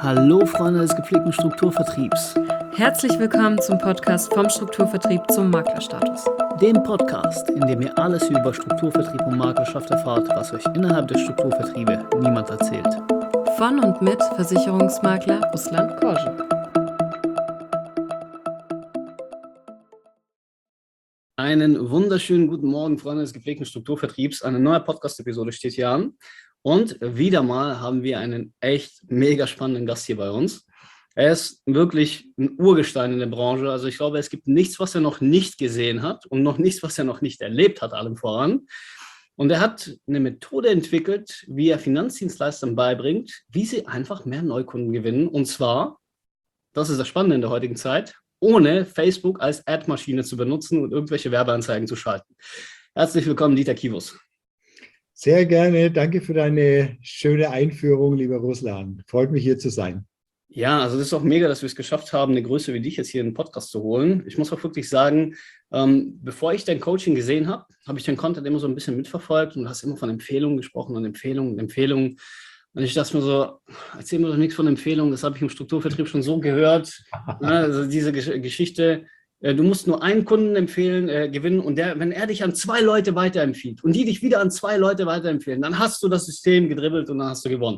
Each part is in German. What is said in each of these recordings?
Hallo Freunde des gepflegten Strukturvertriebs, Herzlich willkommen zum Podcast vom Strukturvertrieb zum Maklerstatus. dem Podcast, in dem ihr alles über Strukturvertrieb und Maklerschaft erfahrt, was euch innerhalb der Strukturvertriebe niemand erzählt. Von und mit Versicherungsmakler Ruslan Korschen. Einen wunderschönen guten Morgen, Freunde des gepflegten Strukturvertriebs. Eine neue Podcast-Episode steht hier an. Und wieder mal haben wir einen echt mega spannenden Gast hier bei uns. Er ist wirklich ein Urgestein in der Branche. Also ich glaube, es gibt nichts, was er noch nicht gesehen hat und noch nichts, was er noch nicht erlebt hat, allem voran. Und er hat eine Methode entwickelt, wie er Finanzdienstleistern beibringt, wie sie einfach mehr Neukunden gewinnen. Und zwar, das ist das Spannende in der heutigen Zeit, ohne Facebook als Ad-Maschine zu benutzen und irgendwelche Werbeanzeigen zu schalten. Herzlich willkommen, Dieter Kivus. Sehr gerne. Danke für deine schöne Einführung, lieber Ruslan. Freut mich, hier zu sein. Ja, also das ist auch mega, dass wir es geschafft haben, eine Größe wie dich jetzt hier in den Podcast zu holen. Ich muss auch wirklich sagen, bevor ich dein Coaching gesehen habe, habe ich dein Content immer so ein bisschen mitverfolgt und du hast immer von Empfehlungen gesprochen und Empfehlungen und Empfehlungen. Und ich dachte mir so, erzähl mir doch nichts von Empfehlungen, das habe ich im Strukturvertrieb schon so gehört. Also diese Geschichte, du musst nur einen Kunden gewinnen und wenn er dich an 2 Leute weiterempfiehlt und die dich wieder an 2 Leute weiterempfehlen, dann hast du das System gedribbelt und dann hast du gewonnen.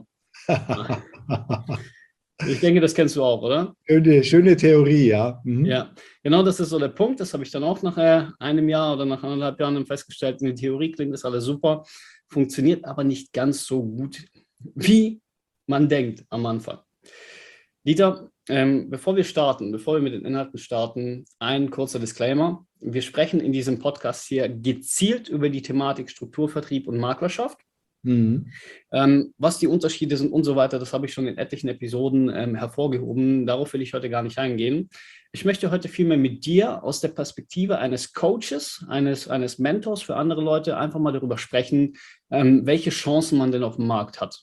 Ich denke, das kennst du auch, oder? Schöne Theorie, ja. Mhm. Ja, genau, das ist so der Punkt. Das habe ich dann auch nach einem Jahr oder nach 1,5 Jahren festgestellt. In der Theorie klingt das alles super, funktioniert aber nicht ganz so gut, wie man denkt am Anfang. Dieter, bevor wir mit den Inhalten starten, ein kurzer Disclaimer. Wir sprechen in diesem Podcast hier gezielt über die Thematik Strukturvertrieb und Maklerschaft. Mhm. Was die Unterschiede sind und so weiter, das habe ich schon in etlichen Episoden hervorgehoben. Darauf will ich heute gar nicht eingehen. Ich möchte heute vielmehr mit dir aus der Perspektive eines Coaches, eines Mentors für andere Leute einfach mal darüber sprechen, welche Chancen man denn auf dem Markt hat.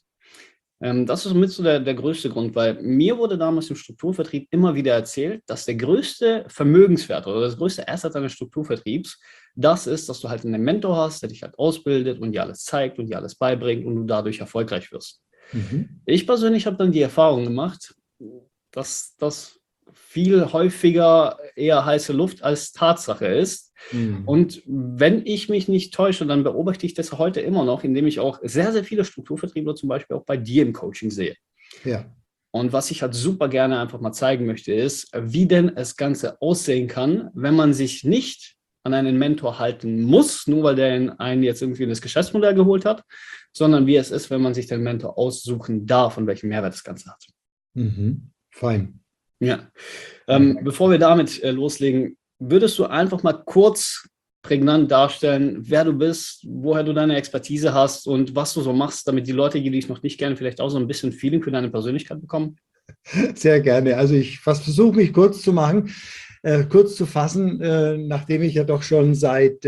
Das ist mit so der größte Grund, weil mir wurde damals im Strukturvertrieb immer wieder erzählt, dass der größte Vermögenswert oder das größte Asset eines Strukturvertriebs das ist, dass du halt einen Mentor hast, der dich halt ausbildet und dir alles zeigt und dir alles beibringt und du dadurch erfolgreich wirst. Mhm. Ich persönlich habe dann die Erfahrung gemacht, dass das viel häufiger eher heiße Luft als Tatsache ist. Mhm. Und wenn ich mich nicht täusche, dann beobachte ich das heute immer noch, indem ich auch sehr, sehr viele Strukturvertriebler zum Beispiel auch bei dir im Coaching sehe. Ja. Und was ich halt super gerne einfach mal zeigen möchte, ist, wie denn das Ganze aussehen kann, wenn man sich nicht an einen Mentor halten muss, nur weil der einen jetzt irgendwie in das Geschäftsmodell geholt hat, sondern wie es ist, wenn man sich den Mentor aussuchen darf und welchen Mehrwert das Ganze hat. Mhm. Fein. Ja. Bevor wir damit loslegen, würdest du einfach mal kurz prägnant darstellen, wer du bist, woher du deine Expertise hast und was du so machst, damit die Leute, die dich noch nicht kennen, vielleicht auch so ein bisschen Feeling für deine Persönlichkeit bekommen? Sehr gerne. Also ich versuche mich kurz zu machen, kurz zu fassen, nachdem ich ja doch schon seit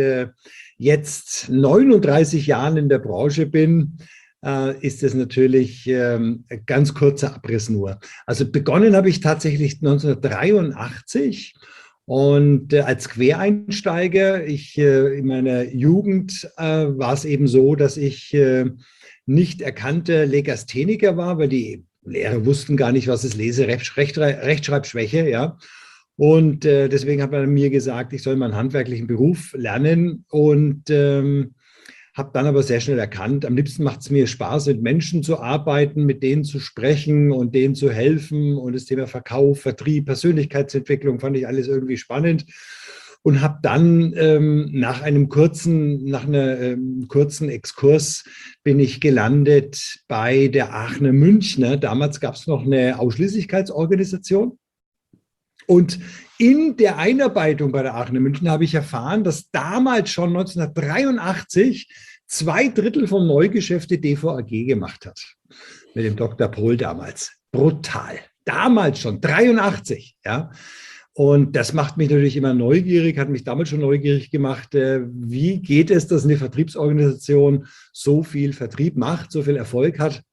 jetzt 39 Jahren in der Branche bin, ist es natürlich ganz kurzer Abriss nur. Also begonnen habe ich tatsächlich 1983 und als Quereinsteiger. In meiner Jugend war es eben so, dass ich nicht erkannter Legastheniker war, weil die Lehrer wussten gar nicht, was ist Rechtschreibschwäche, ja. Und deswegen hat man mir gesagt, ich soll mal einen handwerklichen Beruf lernen und habe dann aber sehr schnell erkannt, am liebsten macht es mir Spaß, mit Menschen zu arbeiten, mit denen zu sprechen und denen zu helfen. Und das Thema Verkauf, Vertrieb, Persönlichkeitsentwicklung fand ich alles irgendwie spannend. Und habe dann nach einem kurzen Exkurs bin ich gelandet bei der Aachener Münchner. Damals gab es noch eine Ausschließlichkeitsorganisation. Und in der Einarbeitung bei der Aachener Münchner habe ich erfahren, dass damals schon 1983 2/3 vom Neugeschäft die DVAG gemacht hat. Mit dem Dr. Pohl damals. Brutal. Damals schon, 83, ja. Und das macht mich natürlich immer neugierig, hat mich damals schon neugierig gemacht. Wie geht es, dass eine Vertriebsorganisation so viel Vertrieb macht, so viel Erfolg hat?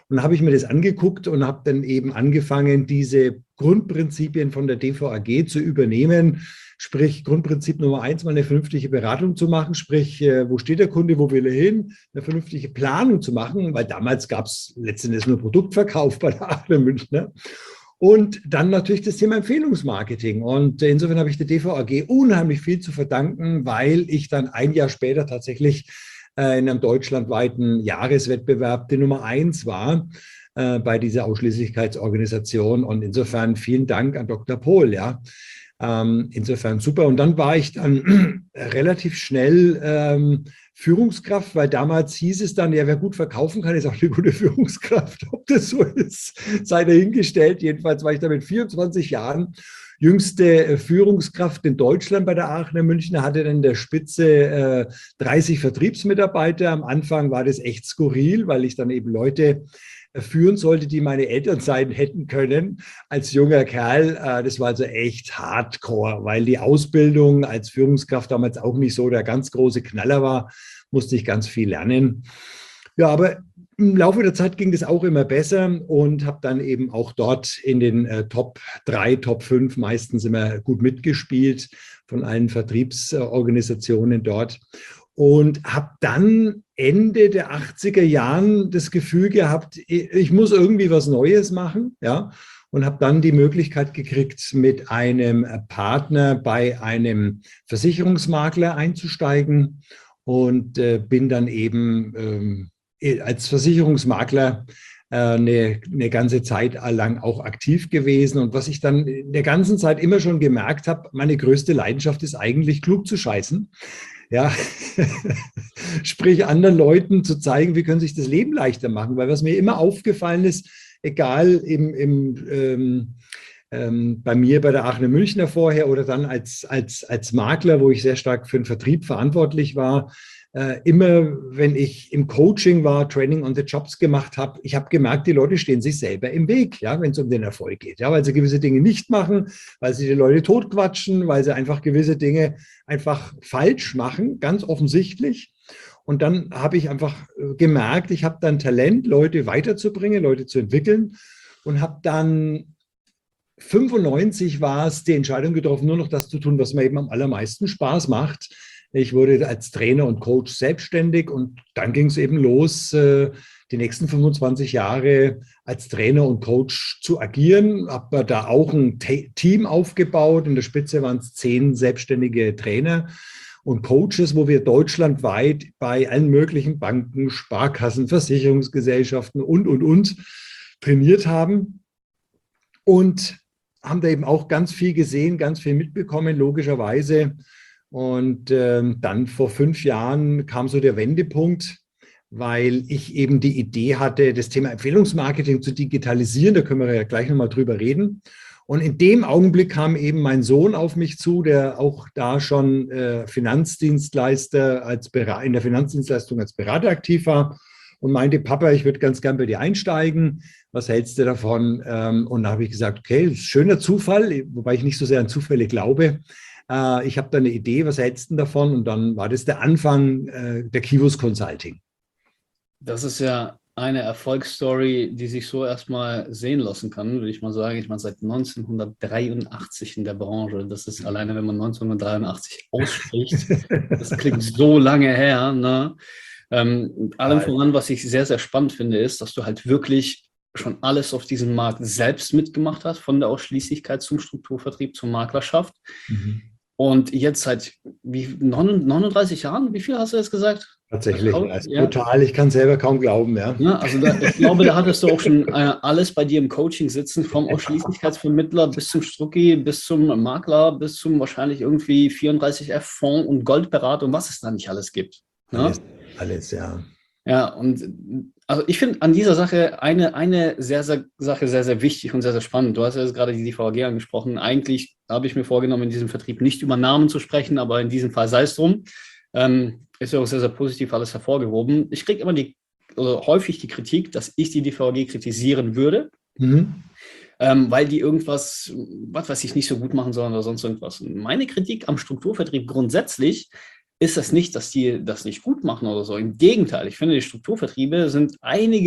Und habe ich mir das angeguckt und habe dann eben angefangen, diese Grundprinzipien von der DVAG zu übernehmen. Sprich, Grundprinzip Nummer 1, mal eine vernünftige Beratung zu machen, sprich, wo steht der Kunde, wo will er hin, eine vernünftige Planung zu machen, weil damals gab es letztendlich nur Produktverkauf bei der Aachener Münchner. Und dann natürlich das Thema Empfehlungsmarketing. Und insofern habe ich der DVAG unheimlich viel zu verdanken, weil ich dann ein Jahr später tatsächlich in einem deutschlandweiten Jahreswettbewerb die Nummer 1 war bei dieser Ausschließlichkeitsorganisation. Und insofern vielen Dank an Dr. Pohl, ja. Insofern super. Und dann war ich dann relativ schnell Führungskraft, weil damals hieß es dann, ja, wer gut verkaufen kann, ist auch eine gute Führungskraft. Ob das so ist, sei dahingestellt. Jedenfalls war ich da mit 24 Jahren jüngste Führungskraft in Deutschland bei der Aachener Münchner, hatte dann in der Spitze 30 Vertriebsmitarbeiter. Am Anfang war das echt skurril, weil ich dann eben Leute führen sollte, die meine Eltern sein hätten können als junger Kerl. Das war also echt hardcore, weil die Ausbildung als Führungskraft damals auch nicht so der ganz große Knaller war, musste ich ganz viel lernen. Ja, aber im Laufe der Zeit ging das auch immer besser und habe dann eben auch dort in den Top 3, Top 5 meistens immer gut mitgespielt von allen Vertriebsorganisationen dort. Und habe dann Ende der 80er Jahren das Gefühl gehabt, ich muss irgendwie was Neues machen, ja, und habe dann die Möglichkeit gekriegt, mit einem Partner bei einem Versicherungsmakler einzusteigen und bin dann eben als Versicherungsmakler eine ganze Zeit lang auch aktiv gewesen. Und was ich dann in der ganzen Zeit immer schon gemerkt habe, meine größte Leidenschaft ist eigentlich, klug zu scheißen. Ja, sprich anderen Leuten zu zeigen, wie können sie sich das Leben leichter machen. Weil was mir immer aufgefallen ist, egal bei mir bei der Aachener Münchner vorher oder dann als Makler, wo ich sehr stark für den Vertrieb verantwortlich war, immer wenn ich im Coaching war, Training on the Jobs gemacht habe, ich habe gemerkt, die Leute stehen sich selber im Weg, ja, wenn es um den Erfolg geht, ja, weil sie gewisse Dinge nicht machen, weil sie die Leute totquatschen, weil sie einfach gewisse Dinge einfach falsch machen, ganz offensichtlich. Und dann habe ich einfach gemerkt, ich habe dann Talent, Leute weiterzubringen, Leute zu entwickeln und habe dann 95 war es die Entscheidung getroffen, nur noch das zu tun, was mir eben am allermeisten Spaß macht. Ich wurde als Trainer und Coach selbstständig und dann ging es eben los, die nächsten 25 Jahre als Trainer und Coach zu agieren. Habe da auch ein Team aufgebaut. In der Spitze waren es 10 selbstständige Trainer und Coaches, wo wir deutschlandweit bei allen möglichen Banken, Sparkassen, Versicherungsgesellschaften und trainiert haben. Und haben da eben auch ganz viel gesehen, ganz viel mitbekommen, logischerweise. Und dann vor 5 Jahren kam so der Wendepunkt, weil ich eben die Idee hatte, das Thema Empfehlungsmarketing zu digitalisieren. Da können wir ja gleich nochmal drüber reden. Und in dem Augenblick kam eben mein Sohn auf mich zu, der auch da schon Finanzdienstleister in der Finanzdienstleistung als Berater aktiv war und meinte, Papa, ich würde ganz gern bei dir einsteigen. Was hältst du davon? Und da habe ich gesagt, okay, das ist ein schöner Zufall, wobei ich nicht so sehr an Zufälle glaube. Ich habe da eine Idee, was hältst du davon? Und dann war das der Anfang der Kivus Consulting. Das ist ja eine Erfolgsstory, die sich so erstmal sehen lassen kann, würde ich mal sagen. Ich meine, seit 1983 in der Branche. Das ist alleine, wenn man 1983 ausspricht, das klingt so lange her. Ne? Allem voran, was ich sehr, sehr spannend finde, ist, dass du halt wirklich schon alles auf diesem Markt selbst mitgemacht hast, von der Ausschließlichkeit zum Strukturvertrieb, zur Maklerschaft. Mhm. Und jetzt seit 39 Jahren, wie viel hast du jetzt gesagt? Tatsächlich, das ist brutal. Ich kann es selber kaum glauben. Ja. Ja, also ich glaube, da hattest du auch schon alles bei dir im Coaching sitzen, vom Ausschließlichkeitsvermittler bis zum Strucki, bis zum Makler, bis zum wahrscheinlich irgendwie 34F Fonds und Goldberatung, was es da nicht alles gibt. Ne? Alles, ja. Ja, und also ich finde an dieser Sache eine Sache sehr, sehr wichtig und sehr, sehr spannend. Du hast ja jetzt gerade die DVAG angesprochen. Eigentlich habe ich mir vorgenommen, in diesem Vertrieb nicht über Namen zu sprechen, aber in diesem Fall sei es drum. Ist ja auch sehr, sehr positiv alles hervorgehoben. Ich kriege immer häufig die Kritik, dass ich die DVAG kritisieren würde, weil die irgendwas, was weiß ich, nicht so gut machen sollen oder sonst irgendwas. Und meine Kritik am Strukturvertrieb grundsätzlich ist das nicht, dass die das nicht gut machen oder so. Im Gegenteil, ich finde, die Strukturvertriebe sind einigen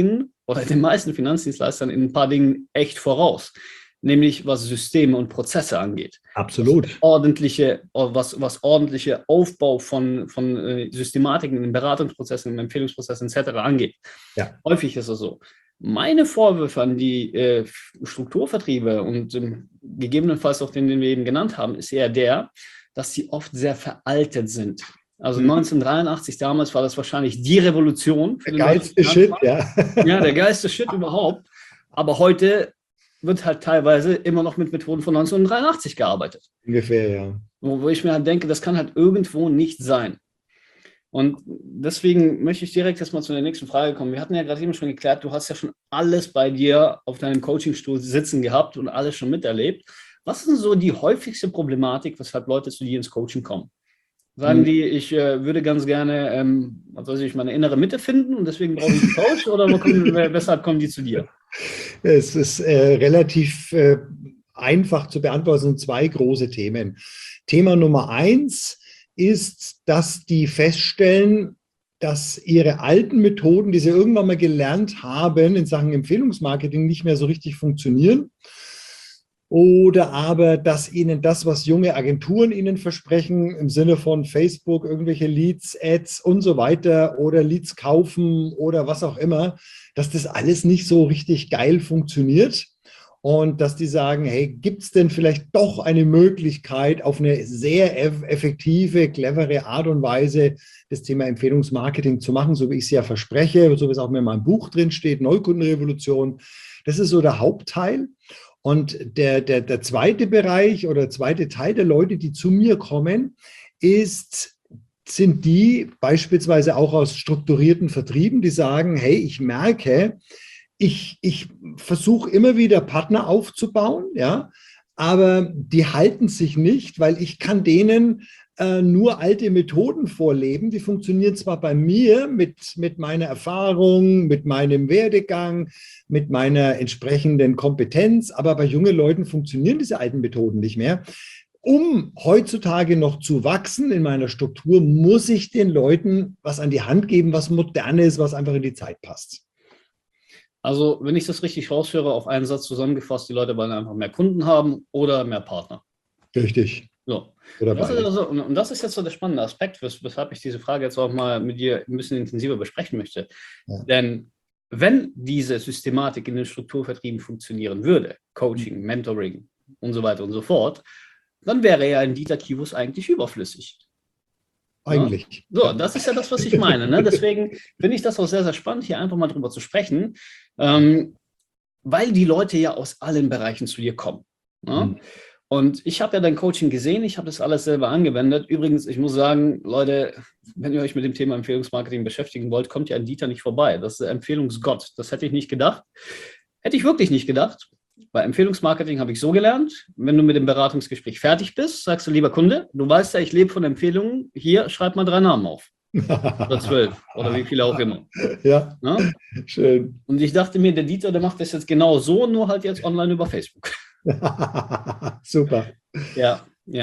oder den meisten Finanzdienstleistern in ein paar Dingen echt voraus, nämlich was Systeme und Prozesse angeht. Absolut. Was ordentliche Aufbau von Systematiken in Beratungsprozessen, in Empfehlungsprozessen etc. angeht. Ja. Häufig ist es so. Meine Vorwürfe an die Strukturvertriebe und gegebenenfalls auch den wir eben genannt haben, ist eher der, dass sie oft sehr veraltet sind. Also 1983 damals war das wahrscheinlich die Revolution. Für der geilste Shit, ja. Ja, der geilste Shit überhaupt. Aber heute wird halt teilweise immer noch mit Methoden von 1983 gearbeitet. Ungefähr, ja. Wo ich mir halt denke, das kann halt irgendwo nicht sein. Und deswegen möchte ich direkt erstmal zu der nächsten Frage kommen. Wir hatten ja gerade eben schon geklärt, du hast ja schon alles bei dir auf deinem Coachingstuhl sitzen gehabt und alles schon miterlebt. Was ist denn so die häufigste Problematik, weshalb Leute zu dir ins Coaching kommen? Sagen die, ich würde ganz gerne, meine innere Mitte finden und deswegen brauche ich einen Coach, oder weshalb kommen die zu dir? Es ist relativ einfach zu beantworten, es sind zwei große Themen. Thema Nummer 1 ist, dass die feststellen, dass ihre alten Methoden, die sie irgendwann mal gelernt haben, in Sachen Empfehlungsmarketing nicht mehr so richtig funktionieren. Oder aber, dass ihnen das, was junge Agenturen ihnen versprechen, im Sinne von Facebook, irgendwelche Leads, Ads und so weiter oder Leads kaufen oder was auch immer, dass das alles nicht so richtig geil funktioniert. Und dass die sagen, hey, gibt es denn vielleicht doch eine Möglichkeit, auf eine sehr effektive, clevere Art und Weise das Thema Empfehlungsmarketing zu machen, so wie ich es ja verspreche, so wie es auch in meinem Buch drin steht, Neukundenrevolution. Das ist so der Hauptteil. Und der zweite Bereich oder zweite Teil der Leute, die zu mir kommen, sind die beispielsweise auch aus strukturierten Vertrieben, die sagen, hey, ich merke, ich versuche immer wieder Partner aufzubauen, ja, aber die halten sich nicht, weil ich kann denen nur alte Methoden vorleben. Die funktionieren zwar bei mir mit meiner Erfahrung, mit meinem Werdegang, mit meiner entsprechenden Kompetenz, aber bei jungen Leuten funktionieren diese alten Methoden nicht mehr. Um heutzutage noch zu wachsen in meiner Struktur, muss ich den Leuten was an die Hand geben, was modern ist, was einfach in die Zeit passt. Also, wenn ich das richtig raushöre, auf einen Satz zusammengefasst, die Leute wollen einfach mehr Kunden haben oder mehr Partner. Richtig. So. Und das ist jetzt so der spannende Aspekt, weshalb ich diese Frage jetzt auch mal mit dir ein bisschen intensiver besprechen möchte. Ja. Denn wenn diese Systematik in den Strukturvertrieben funktionieren würde, Coaching, Mentoring und so weiter und so fort, dann wäre ja ein Dieter Kivus eigentlich überflüssig. Eigentlich. Ja? So, das ist ja das, was ich meine. Ne? Deswegen finde ich das auch sehr, sehr spannend, hier einfach mal drüber zu sprechen, weil die Leute ja aus allen Bereichen zu dir kommen. Ne? Und ich habe ja dein Coaching gesehen, ich habe das alles selber angewendet. Übrigens, ich muss sagen, Leute, wenn ihr euch mit dem Thema Empfehlungsmarketing beschäftigen wollt, kommt ja an Dieter nicht vorbei. Das ist der Empfehlungsgott. Das hätte ich nicht gedacht. Hätte ich wirklich nicht gedacht. Bei Empfehlungsmarketing habe ich so gelernt, wenn du mit dem Beratungsgespräch fertig bist, sagst du, lieber Kunde, du weißt ja, ich lebe von Empfehlungen, hier, schreib mal 3 Namen auf. Oder 12 oder wie viele auch immer. Ja, schön. Und ich dachte mir, der Dieter, der macht das jetzt genau so, nur halt jetzt online über Facebook. Super. Ja.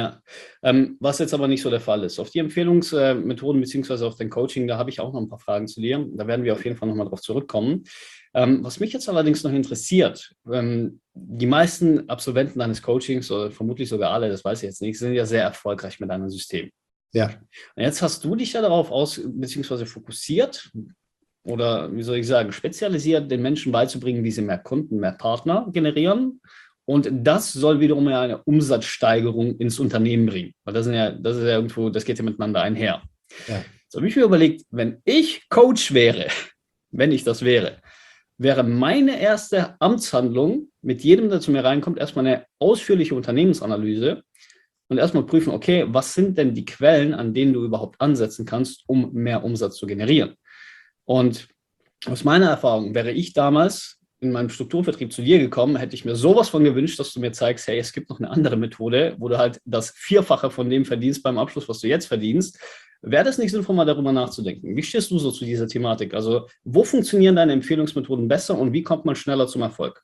Was jetzt aber nicht so der Fall ist. Auf die Empfehlungsmethoden beziehungsweise auf den Coaching, da habe ich auch noch ein paar Fragen zu dir. Da werden wir auf jeden Fall nochmal drauf zurückkommen. Was mich jetzt allerdings noch interessiert, die meisten Absolventen deines Coachings, oder vermutlich sogar alle, das weiß ich jetzt nicht, sind ja sehr erfolgreich mit deinem System. Ja. Und jetzt hast du dich ja darauf beziehungsweise fokussiert oder, wie soll ich sagen, spezialisiert, den Menschen beizubringen, wie sie mehr Kunden, mehr Partner generieren. Und das soll wiederum ja eine Umsatzsteigerung ins Unternehmen bringen. Weil das ist ja irgendwo, das geht ja miteinander einher. Ja. So habe ich mir überlegt, wenn ich Coach wäre, wenn ich das wäre meine erste Amtshandlung mit jedem, der zu mir reinkommt, erstmal eine ausführliche Unternehmensanalyse und erstmal prüfen, okay, was sind denn die Quellen, an denen du überhaupt ansetzen kannst, um mehr Umsatz zu generieren? Und aus meiner Erfahrung wäre ich damals in meinem Strukturvertrieb zu dir gekommen, hätte ich mir sowas von gewünscht, dass du mir zeigst, hey, es gibt noch eine andere Methode, wo du halt das Vierfache von dem verdienst beim Abschluss, was du jetzt verdienst. Wäre das nicht sinnvoll, mal darüber nachzudenken? Wie stehst du so zu dieser Thematik? Also, wo funktionieren deine Empfehlungsmethoden besser und wie kommt man schneller zum Erfolg?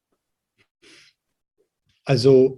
Also,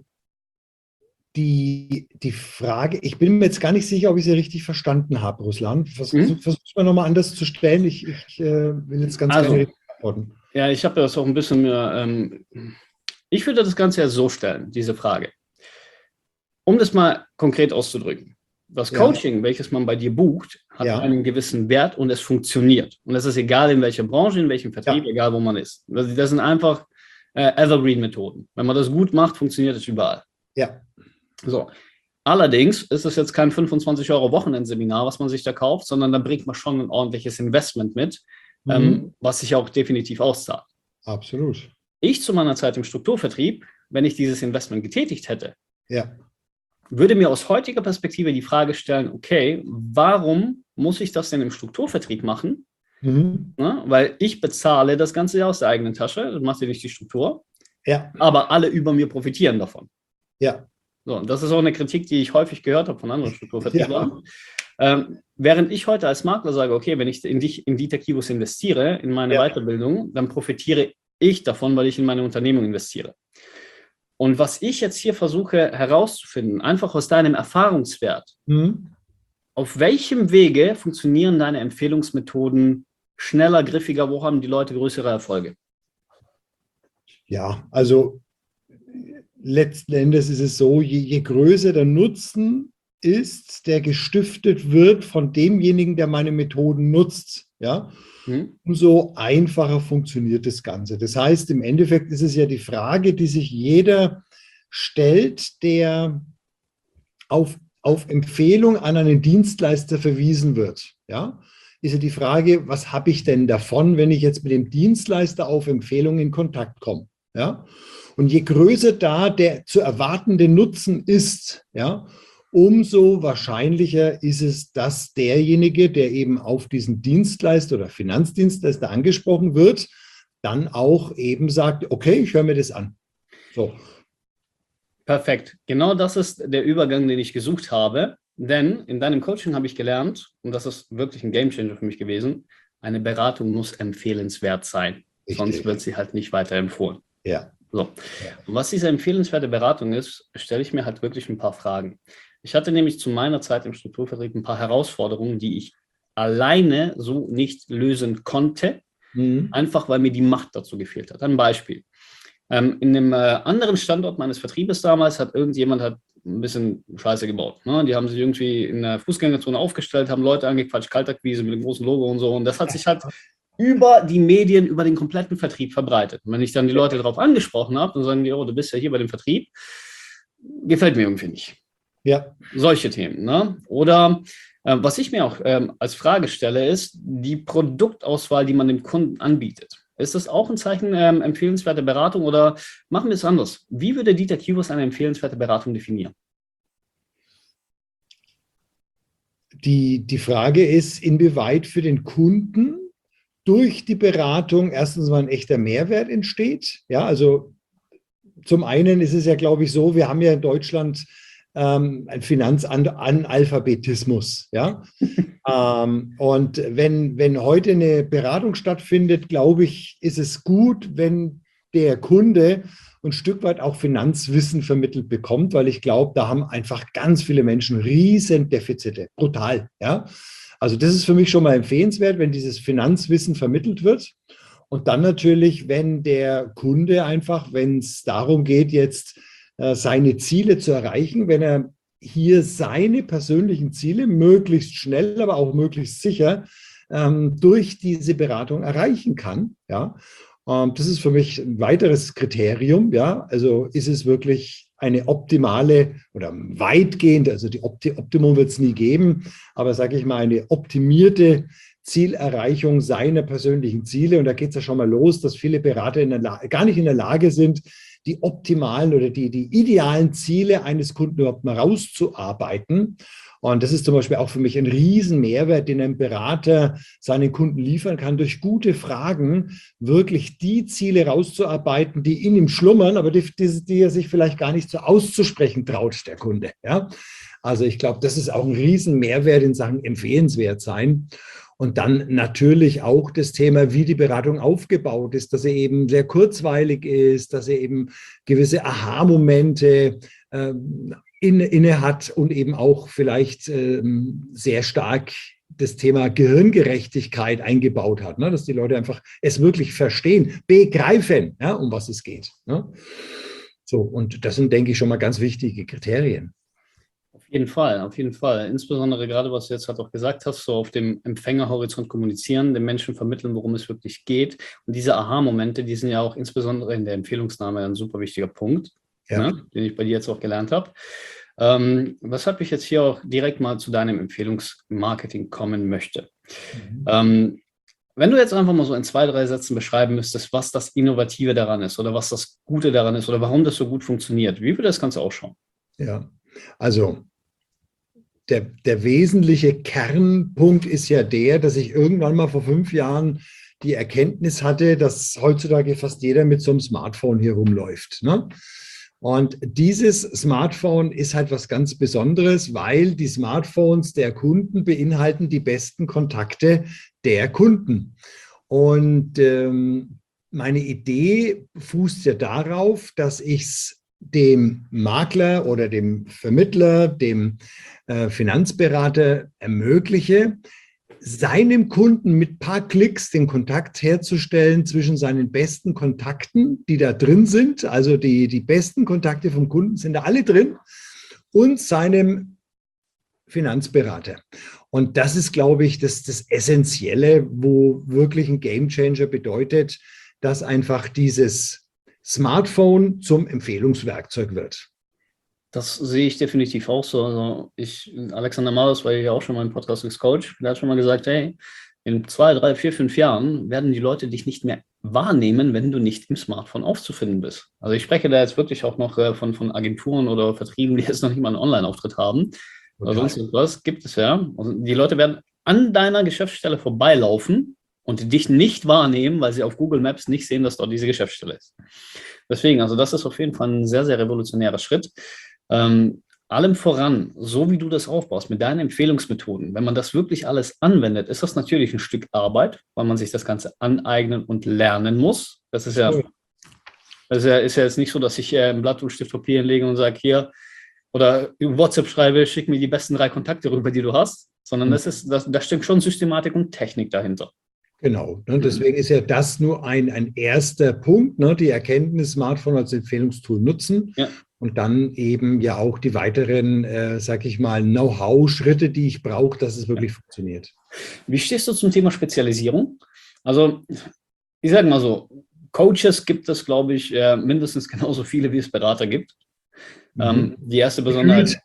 die Frage, ich bin mir jetzt gar nicht sicher, ob ich sie richtig verstanden habe, Ruslan. Versuch mal nochmal anders zu stellen. Ich will jetzt ganz gerne richtig antworten. Ja, ich habe das auch ein bisschen ich würde das Ganze ja so stellen, diese Frage. Um das mal konkret auszudrücken. Das Ja, Coaching, welches man bei dir bucht, hat ja, einen gewissen Wert und es funktioniert. Und das ist egal in welcher Branche, in welchem Vertrieb, ja, egal wo man ist. Das sind einfach Evergreen-Methoden. Wenn man das gut macht, funktioniert es überall. ja. So. Allerdings ist es jetzt kein 25 € Wochenendseminar, was man sich da kauft, sondern da bringt man schon ein ordentliches Investment mit, Mhm. was sich auch definitiv auszahlt. Absolut. Ich zu meiner Zeit im Strukturvertrieb, wenn ich dieses Investment getätigt hätte, Ja. würde mir aus heutiger Perspektive die Frage stellen, okay, warum muss ich das denn im Strukturvertrieb machen? Mhm. Ne? Weil ich bezahle das Ganze ja aus der eigenen Tasche, das macht ja nicht die Struktur, Ja, aber alle über mir profitieren davon. ja, So, und das ist auch eine Kritik, die ich häufig gehört habe von anderen Strukturvertrieblern. ja, Während ich heute als Makler sage, okay, wenn ich in Dieter Kivus investiere, in meine ja. Weiterbildung, dann profitiere ich davon, weil ich in meine Unternehmung investiere. Und was ich jetzt hier versuche herauszufinden, einfach aus deinem Erfahrungswert, Mhm. auf welchem Wege funktionieren deine Empfehlungsmethoden schneller, griffiger, wo haben die Leute größere Erfolge? Ja, also letzten Endes ist es so, je größer der Nutzen ist, der gestiftet wird von demjenigen, der meine Methoden nutzt, ja, umso einfacher funktioniert das Ganze. Das heißt, im Endeffekt ist es ja die Frage, die sich jeder stellt, der auf Empfehlung an einen Dienstleister verwiesen wird. Ja, ist ja die Frage, was habe ich denn davon, wenn ich jetzt mit dem Dienstleister auf Empfehlung in Kontakt komme? Ja, und je größer da der zu erwartende Nutzen ist, ja, umso wahrscheinlicher ist es, dass derjenige, der eben auf diesen Dienstleister oder Finanzdienstleister angesprochen wird, dann auch eben sagt, okay, ich höre mir das an. So. Perfekt. Genau das ist der Übergang, den ich gesucht habe. Denn in deinem Coaching habe ich gelernt, und das ist wirklich ein Gamechanger für mich gewesen, eine Beratung muss empfehlenswert sein. Richtig. Sonst wird sie halt nicht weiterempfohlen. Ja. So. Und was diese empfehlenswerte Beratung ist, stelle ich mir halt wirklich ein paar Fragen. Ich hatte nämlich zu meiner Zeit im Strukturvertrieb ein paar Herausforderungen, die ich alleine so nicht lösen konnte, einfach weil mir die Macht dazu gefehlt hat. Ein Beispiel. In einem anderen Standort meines Vertriebes damals hat irgendjemand ein bisschen Scheiße gebaut. Ne? Die haben sich irgendwie in der Fußgängerzone aufgestellt, haben Leute angequatscht, Kaltakquise mit dem großen Logo und so. Und das hat sich halt über die Medien, über den kompletten Vertrieb verbreitet. Und wenn ich dann die Leute darauf angesprochen habe, dann sagen die, oh, du bist ja hier bei dem Vertrieb, gefällt mir irgendwie nicht. Ja. Solche Themen. Ne? Oder was ich mir auch als Frage stelle, ist die Produktauswahl, die man dem Kunden anbietet. Ist das auch ein Zeichen empfehlenswerte Beratung oder machen wir es anders? Wie würde Dieter Kivus eine empfehlenswerte Beratung definieren? Die Frage ist, inwieweit für den Kunden durch die Beratung erstens mal ein echter Mehrwert entsteht. Ja, also zum einen ist es ja, glaube ich, so, wir haben ja in Deutschland ein Finanzanalphabetismus. Ja? Und wenn heute eine Beratung stattfindet, glaube ich, ist es gut, wenn der Kunde ein Stück weit auch Finanzwissen vermittelt bekommt, weil ich glaube, da haben einfach ganz viele Menschen riesen Defizite, brutal. Ja? Also das ist für mich schon mal empfehlenswert, wenn dieses Finanzwissen vermittelt wird. Und dann natürlich, wenn der Kunde einfach, wenn es darum geht, jetzt seine Ziele zu erreichen, wenn er hier seine persönlichen Ziele möglichst schnell, aber auch möglichst sicher durch diese Beratung erreichen kann. Ja, das ist für mich ein weiteres Kriterium. Ja, also ist es wirklich eine optimale oder weitgehend, also die Optimum wird es nie geben, aber sage ich mal eine optimierte Zielerreichung seiner persönlichen Ziele. Und da geht es ja schon mal los, dass viele Berater gar nicht in der Lage sind, die optimalen oder die idealen Ziele eines Kunden überhaupt mal rauszuarbeiten. Und das ist zum Beispiel auch für mich ein Riesenmehrwert, den ein Berater seinen Kunden liefern kann, durch gute Fragen wirklich die Ziele rauszuarbeiten, die in ihm schlummern, aber die er sich vielleicht gar nicht so auszusprechen traut, der Kunde. Ja? Also ich glaube, das ist auch ein Riesenmehrwert in Sachen empfehlenswert sein. Und dann natürlich auch das Thema, wie die Beratung aufgebaut ist, dass sie eben sehr kurzweilig ist, dass sie eben gewisse Aha-Momente inne hat und eben auch vielleicht sehr stark das Thema Gehirngerechtigkeit eingebaut hat, ne? Dass die Leute einfach es wirklich verstehen, begreifen, ja, um was es geht. Ne? So, und das sind, denke ich, schon mal ganz wichtige Kriterien. Auf jeden Fall, auf jeden Fall. Insbesondere gerade, was du jetzt halt auch gesagt hast, so auf dem Empfängerhorizont kommunizieren, den Menschen vermitteln, worum es wirklich geht. Und diese Aha-Momente, die sind ja auch insbesondere in der Empfehlungsnahme ein super wichtiger Punkt, ne, den ich bei dir jetzt auch gelernt habe. Weshalb ich jetzt hier auch direkt mal zu deinem Empfehlungsmarketing kommen möchte. Wenn du jetzt einfach mal so in 2, 3 Sätzen beschreiben müsstest, was das Innovative daran ist oder was das Gute daran ist oder warum das so gut funktioniert, wie würde das Ganze ausschauen? Ja, also der wesentliche Kernpunkt ist ja der, dass ich irgendwann mal vor 5 Jahren die Erkenntnis hatte, dass heutzutage fast jeder mit so einem Smartphone hier rumläuft. Ne? Und dieses Smartphone ist halt was ganz Besonderes, weil die Smartphones der Kunden beinhalten die besten Kontakte der Kunden. Und meine Idee fußt ja darauf, dass ich es dem Makler oder dem Vermittler, dem Finanzberater ermögliche, seinem Kunden mit ein paar Klicks den Kontakt herzustellen zwischen seinen besten Kontakten, die da drin sind, also die besten Kontakte vom Kunden sind da alle drin, und seinem Finanzberater. Und das ist, glaube ich, das Essentielle, wo wirklich ein Gamechanger bedeutet, dass einfach dieses Smartphone zum Empfehlungswerkzeug wird. Das sehe ich definitiv auch so. Also Alexander Malus war ja auch schon mal im Podcast als Coach, der hat schon mal gesagt, hey, in 2, 3, 4, 5 Jahren werden die Leute dich nicht mehr wahrnehmen, wenn du nicht im Smartphone aufzufinden bist. Also ich spreche da jetzt wirklich auch noch von Agenturen oder Vertrieben, die jetzt noch nicht mal einen Online-Auftritt haben. Oder sonst irgendwas gibt es ja. Also die Leute werden an deiner Geschäftsstelle vorbeilaufen und dich nicht wahrnehmen, weil sie auf Google Maps nicht sehen, dass dort diese Geschäftsstelle ist. Deswegen, also das ist auf jeden Fall ein sehr, sehr revolutionärer Schritt. Allem voran, so wie du das aufbaust, mit deinen Empfehlungsmethoden, wenn man das wirklich alles anwendet, ist das natürlich ein Stück Arbeit, weil man sich das Ganze aneignen und lernen muss. Das ist ja jetzt nicht so, dass ich ein Blatt und Stift Papier hinlege und sage, hier, oder über WhatsApp schreibe, schick mir die besten 3 Kontakte rüber, die du hast, sondern da steckt schon Systematik und Technik dahinter. Genau, ne, deswegen ist ja das nur ein erster Punkt, ne, die Erkenntnis, Smartphone als Empfehlungstool nutzen, ja, und dann eben ja auch die weiteren, sag ich mal, Know-how-Schritte, die ich brauche, dass es wirklich funktioniert. Wie stehst du zum Thema Spezialisierung? Also ich sage mal so, Coaches gibt es, glaube ich, mindestens genauso viele, wie es Berater gibt. Die erste Besonderheit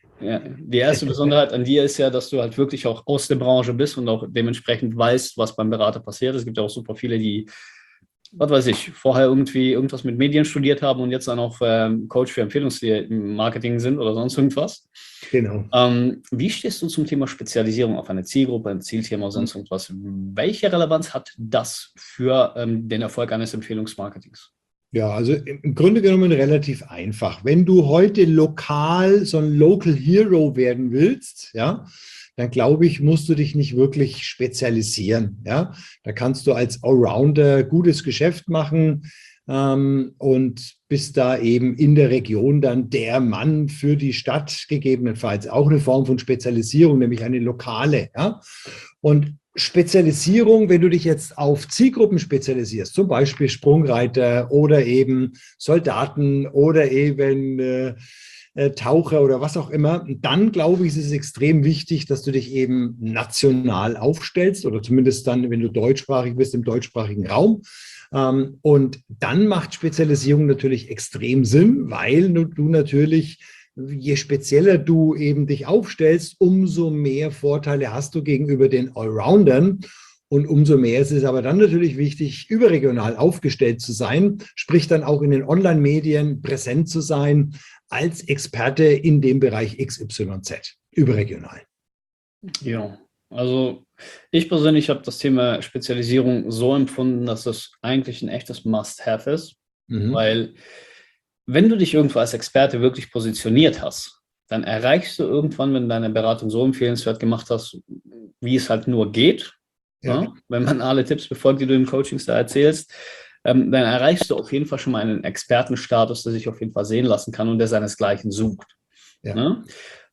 an dir ist ja, dass du halt wirklich auch aus der Branche bist und auch dementsprechend weißt, was beim Berater passiert. Es gibt ja auch super viele, die, was weiß ich, vorher irgendwie irgendwas mit Medien studiert haben und jetzt dann auch Coach für Empfehlungsmarketing sind oder sonst irgendwas. Genau. Wie stehst du zum Thema Spezialisierung auf eine Zielgruppe, ein Zielthema oder sonst irgendwas? Welche Relevanz hat das für den Erfolg eines Empfehlungsmarketings? Ja, also im Grunde genommen relativ einfach. Wenn du heute lokal so ein Local Hero werden willst, ja, dann glaube ich, musst du dich nicht wirklich spezialisieren. Ja, da kannst du als Allrounder gutes Geschäft machen und bist da eben in der Region dann der Mann für die Stadt, gegebenenfalls auch eine Form von Spezialisierung, nämlich eine lokale. Ja, und Spezialisierung, wenn du dich jetzt auf Zielgruppen spezialisierst, zum Beispiel Sprungreiter oder eben Soldaten oder eben Taucher oder was auch immer, dann glaube ich, ist es extrem wichtig, dass du dich eben national aufstellst oder zumindest dann, wenn du deutschsprachig bist, im deutschsprachigen Raum. Und dann macht Spezialisierung natürlich extrem Sinn, weil du natürlich, je spezieller du eben dich aufstellst, umso mehr Vorteile hast du gegenüber den Allroundern. Und umso mehr ist es aber dann natürlich wichtig, überregional aufgestellt zu sein, sprich dann auch in den Online-Medien präsent zu sein als Experte in dem Bereich XYZ, überregional. Ja, also ich persönlich habe das Thema Spezialisierung so empfunden, dass das eigentlich ein echtes Must-Have ist, weil wenn du dich irgendwo als Experte wirklich positioniert hast, dann erreichst du irgendwann, wenn deine Beratung so empfehlenswert gemacht hast, wie es halt nur geht, ja, wenn man alle Tipps befolgt, die du im Coachings da erzählst, dann erreichst du auf jeden Fall schon mal einen Expertenstatus, der sich auf jeden Fall sehen lassen kann und der seinesgleichen sucht. Ja.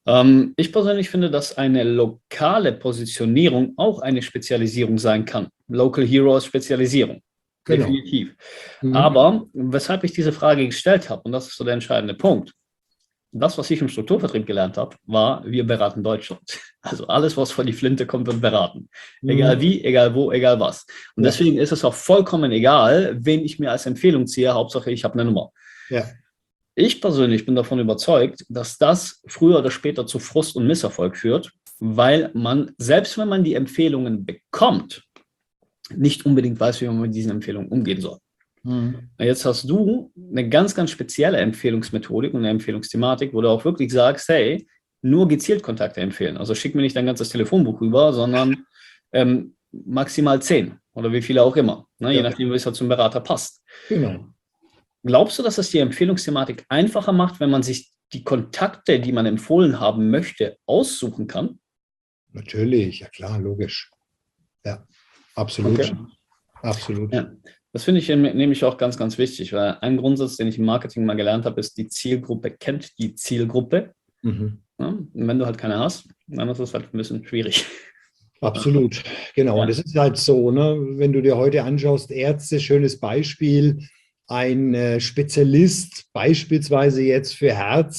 Ich persönlich finde, dass eine lokale Positionierung auch eine Spezialisierung sein kann. Local Hero ist Spezialisierung. Genau. Definitiv. Mhm. Aber weshalb ich diese Frage gestellt habe, und das ist so der entscheidende Punkt, das, was ich im Strukturvertrieb gelernt habe, war, wir beraten Deutschland. Also alles, was von die Flinte kommt, wird beraten. Egal wie, egal wo, egal was. Und deswegen ist es auch vollkommen egal, wen ich mir als Empfehlung ziehe. Hauptsache, ich habe eine Nummer. Ja. Ich persönlich bin davon überzeugt, dass das früher oder später zu Frust und Misserfolg führt, weil man, selbst wenn man die Empfehlungen bekommt, nicht unbedingt weiß, wie man mit diesen Empfehlungen umgehen soll. Jetzt hast du eine ganz, ganz spezielle Empfehlungsmethodik und eine Empfehlungsthematik, wo du auch wirklich sagst, hey, nur gezielt Kontakte empfehlen. Also schick mir nicht dein ganzes Telefonbuch rüber, sondern maximal 10 oder wie viele auch immer, ne? Je nachdem, wie es halt zum Berater passt. Genau. Glaubst du, dass das die Empfehlungsthematik einfacher macht, wenn man sich die Kontakte, die man empfohlen haben möchte, aussuchen kann? Natürlich, ja klar, logisch. Ja, absolut. Okay. Absolut. Ja. Das finde ich nämlich auch ganz, ganz wichtig, weil ein Grundsatz, den ich im Marketing mal gelernt habe, ist, die Zielgruppe kennt die Zielgruppe. Mhm. Ja, und wenn du halt keine hast, dann ist das halt ein bisschen schwierig. Absolut, genau. Ja. Und es ist halt so, ne, wenn du dir heute anschaust, Ärzte, schönes Beispiel, ein Spezialist beispielsweise jetzt für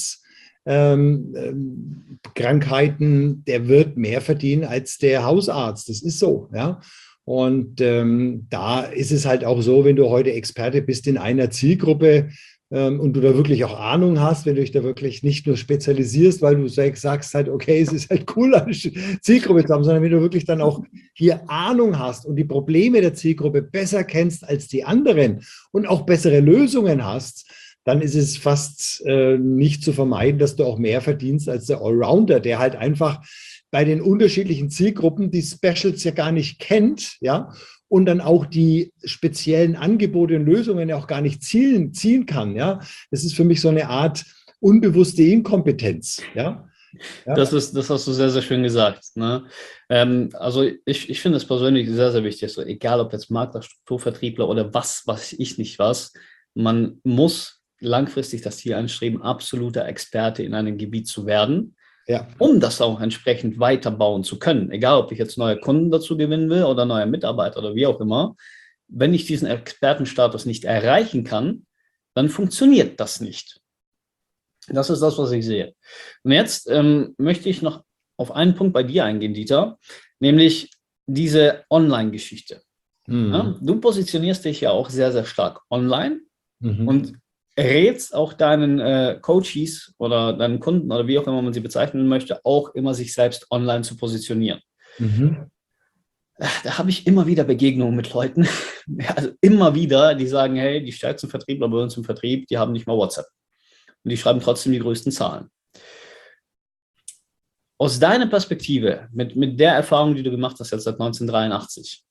Herzkrankheiten, der wird mehr verdienen als der Hausarzt. Das ist so, ja. Und da ist es halt auch so, wenn du heute Experte bist in einer Zielgruppe und du da wirklich auch Ahnung hast, wenn du dich da wirklich nicht nur spezialisierst, weil du sagst halt, okay, es ist halt cool, eine Zielgruppe zu haben, sondern wenn du wirklich dann auch hier Ahnung hast und die Probleme der Zielgruppe besser kennst als die anderen und auch bessere Lösungen hast, dann ist es fast nicht zu vermeiden, dass du auch mehr verdienst als der Allrounder, der halt einfach bei den unterschiedlichen Zielgruppen die Specials ja gar nicht kennt, ja, und dann auch die speziellen Angebote und Lösungen ja auch gar nicht ziehen kann, ja. Das ist für mich so eine Art unbewusste Inkompetenz, ja. Ja. Das hast du sehr, sehr schön gesagt, ne? Also ich finde es persönlich sehr, sehr wichtig, so egal ob jetzt Makler, Strukturvertriebler oder was ich nicht was, man muss langfristig das Ziel anstreben, absoluter Experte in einem Gebiet zu werden. Ja. Um das auch entsprechend weiterbauen zu können. Egal, ob ich jetzt neue Kunden dazu gewinnen will oder neue Mitarbeiter oder wie auch immer. Wenn ich diesen Expertenstatus nicht erreichen kann, dann funktioniert das nicht. Das ist das, was ich sehe. Und jetzt möchte ich noch auf einen Punkt bei dir eingehen, Dieter, nämlich diese Online-Geschichte. Mhm. Ja, du positionierst dich ja auch sehr, sehr stark online und rätst auch deinen Coaches oder deinen Kunden oder wie auch immer man sie bezeichnen möchte, auch immer sich selbst online zu positionieren. Mhm. Da habe ich immer wieder Begegnungen mit Leuten, also immer wieder, die sagen, hey, die stärksten Vertriebler bei uns im Vertrieb, die haben nicht mal WhatsApp. Und die schreiben trotzdem die größten Zahlen. Aus deiner Perspektive, mit der Erfahrung, die du gemacht hast jetzt seit 1983,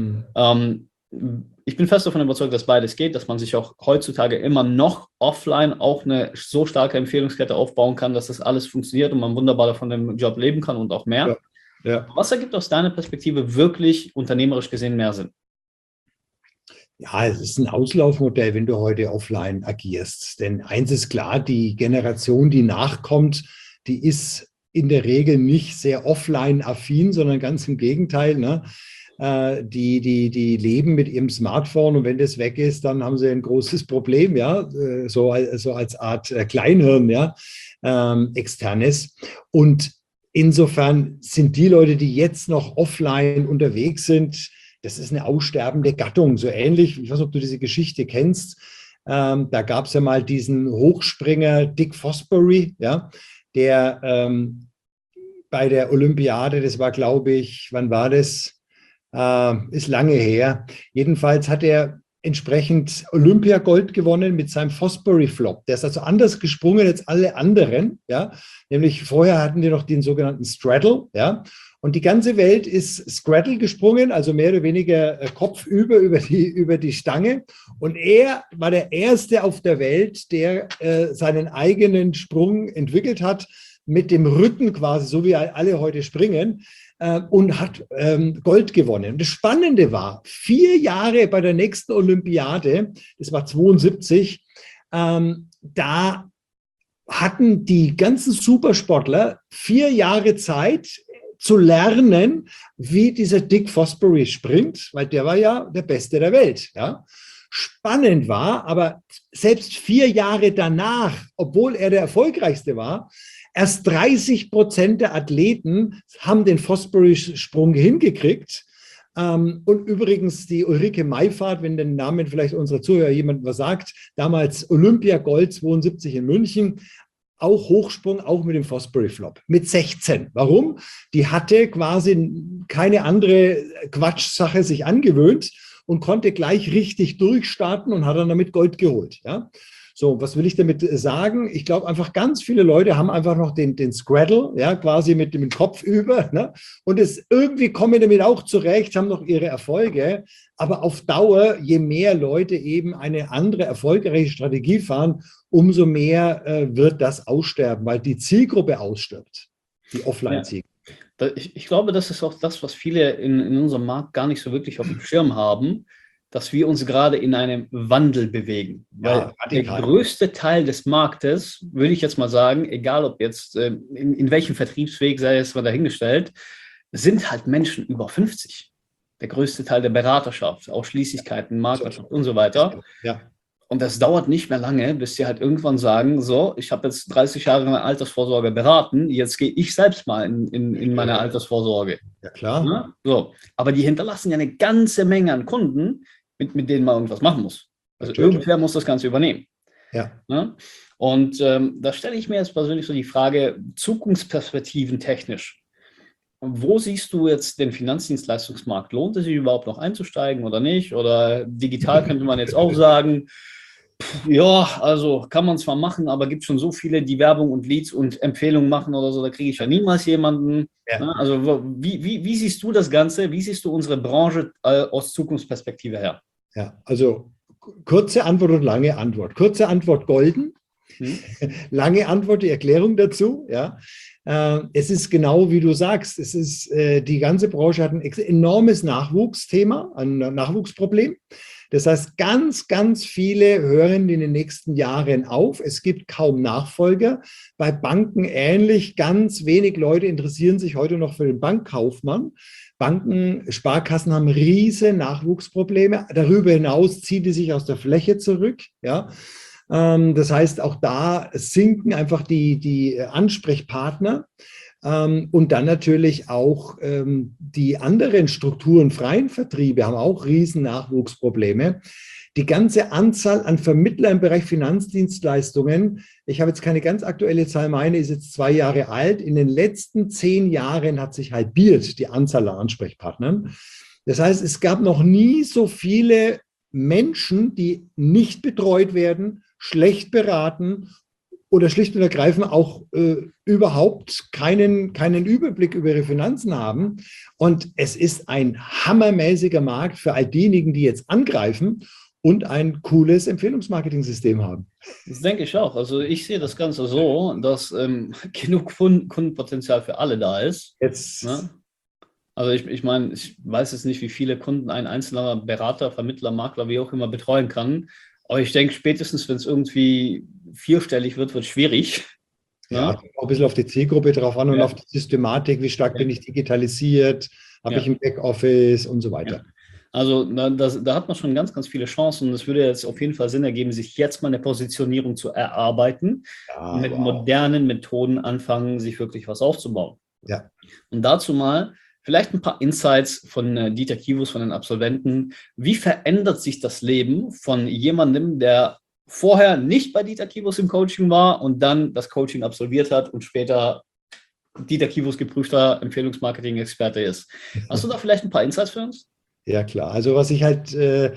ich bin fest davon überzeugt, dass beides geht, dass man sich auch heutzutage immer noch offline auch eine so starke Empfehlungskette aufbauen kann, dass das alles funktioniert und man wunderbar von dem Job leben kann und auch mehr. Ja. Ja. Was ergibt aus deiner Perspektive wirklich unternehmerisch gesehen mehr Sinn? Ja, es ist ein Auslaufmodell, wenn du heute offline agierst. Denn eins ist klar, die Generation, die nachkommt, die ist in der Regel nicht sehr offline-affin, sondern ganz im Gegenteil, ne? Die leben mit ihrem Smartphone und wenn das weg ist, dann haben sie ein großes Problem, ja, so als Art Kleinhirn, ja, externes. Und insofern sind die Leute, die jetzt noch offline unterwegs sind, das ist eine aussterbende Gattung, so ähnlich, ich weiß nicht, ob du diese Geschichte kennst, da gab es ja mal diesen Hochspringer Dick Fosbury, ja, der bei der Olympiade, das war, glaube ich, wann war das? Ist lange her. Jedenfalls hat er entsprechend Olympiagold gewonnen mit seinem Fosbury Flop. Der ist also anders gesprungen als alle anderen, ja. Nämlich vorher hatten die noch den sogenannten Straddle, ja. Und die ganze Welt ist Straddle gesprungen, also mehr oder weniger kopfüber über die Stange. Und er war der Erste auf der Welt, der seinen eigenen Sprung entwickelt hat, mit dem Rücken quasi, so wie alle heute springen, und hat Gold gewonnen. Und das Spannende war, 4 Jahre bei der nächsten Olympiade, das war 72, da hatten die ganzen Supersportler 4 Jahre Zeit zu lernen, wie dieser Dick Fosbury springt, weil der war ja der Beste der Welt. Ja? Spannend war, aber selbst 4 Jahre danach, obwohl er der Erfolgreichste war, erst 30% der Athleten haben den Fosbury-Sprung hingekriegt. Und übrigens die Ulrike Meifert, wenn den Namen vielleicht unserer Zuhörer jemand was sagt, damals Olympiagold 72 in München, auch Hochsprung, auch mit dem Fosbury-Flop, mit 16. Warum? Die hatte quasi keine andere Quatschsache sich angewöhnt und konnte gleich richtig durchstarten und hat dann damit Gold geholt. Ja? So, was will ich damit sagen? Ich glaube einfach, ganz viele Leute haben einfach noch den Scraddle, ja, quasi mit dem Kopf über, ne? Und irgendwie kommen damit auch zurecht, haben noch ihre Erfolge. Aber auf Dauer, je mehr Leute eben eine andere erfolgreiche Strategie fahren, umso mehr wird das aussterben, weil die Zielgruppe ausstirbt, die Offline-Zielgruppe. Ich glaube, das ist auch das, was viele in unserem Markt gar nicht so wirklich auf dem Schirm haben, dass wir uns gerade in einem Wandel bewegen. Weil der größte Teil des Marktes, würde ich jetzt mal sagen, egal ob jetzt in welchem Vertriebsweg, sei es mal dahingestellt, sind halt Menschen über 50. Der größte Teil der Beraterschaft, Ausschließlichkeiten, Maklerschaft und so weiter. Ja. Und das dauert nicht mehr lange, bis sie halt irgendwann sagen, so, ich habe jetzt 30 Jahre meine Altersvorsorge beraten, jetzt gehe ich selbst mal in meine Altersvorsorge. Ja, klar. Ja? So. Aber die hinterlassen ja eine ganze Menge an Kunden, mit denen man irgendwas machen muss. Also irgendwer muss das Ganze übernehmen. Ja. Ja? Und da stelle ich mir jetzt persönlich so die Frage, Zukunftsperspektiven technisch. Wo siehst du jetzt den Finanzdienstleistungsmarkt? Lohnt es sich überhaupt noch einzusteigen oder nicht? Oder digital könnte man jetzt auch sagen, ja, also kann man zwar machen, aber gibt schon so viele, die Werbung und Leads und Empfehlungen machen oder so, da kriege ich ja niemals jemanden. Ja. Also wie siehst du das Ganze? Wie siehst du unsere Branche aus Zukunftsperspektive her? Ja, also kurze Antwort und lange Antwort. Kurze Antwort golden. Lange Antwort, die Erklärung dazu. Ja. Es ist genau wie du sagst, es ist, die ganze Branche hat ein enormes Nachwuchsthema, ein Nachwuchsproblem. Das heißt, ganz, ganz viele hören in den nächsten Jahren auf. Es gibt kaum Nachfolger. Bei Banken ähnlich. Ganz wenig Leute interessieren sich heute noch für den Bankkaufmann. Banken, Sparkassen haben riesige Nachwuchsprobleme. Darüber hinaus ziehen die sich aus der Fläche zurück. Ja. Das heißt, auch da sinken einfach die Ansprechpartner. Und dann natürlich auch die anderen Strukturen, freien Vertriebe haben auch riesen Nachwuchsprobleme. Die ganze Anzahl an Vermittlern im Bereich Finanzdienstleistungen, ich habe jetzt keine ganz aktuelle Zahl, meine ist jetzt 2 Jahre alt, in den letzten 10 Jahren hat sich halbiert die Anzahl an Ansprechpartnern. Das heißt, es gab noch nie so viele Menschen, die nicht betreut werden, schlecht beraten oder schlicht und ergreifend auch überhaupt keinen Überblick über ihre Finanzen haben. Und es ist ein hammermäßiger Markt für all diejenigen, die jetzt angreifen und ein cooles Empfehlungsmarketing-System haben. Das denke ich auch. Also ich sehe das Ganze so, dass genug Kundenpotenzial für alle da ist. Jetzt. Ne? Also ich meine, ich weiß jetzt nicht, wie viele Kunden ein einzelner Berater, Vermittler, Makler, wie auch immer betreuen kann. Aber ich denke, spätestens, wenn es irgendwie 4-stellig wird, wird es schwierig. Ja, auch ein bisschen auf die Zielgruppe drauf an und auf die Systematik, wie stark bin ich digitalisiert, habe ich im Backoffice und so weiter. Ja. Also da hat man schon ganz, ganz viele Chancen und es würde jetzt auf jeden Fall Sinn ergeben, sich jetzt mal eine Positionierung zu erarbeiten und mit modernen Methoden anfangen, sich wirklich was aufzubauen. Ja. Und dazu mal vielleicht ein paar Insights von Dieter Kivus, von den Absolventen. Wie verändert sich das Leben von jemandem, der vorher nicht bei Dieter Kivus im Coaching war und dann das Coaching absolviert hat und später Dieter Kivus geprüfter Empfehlungsmarketing-Experte ist? Hast du da vielleicht ein paar Insights für uns? Ja, klar. Also was ich halt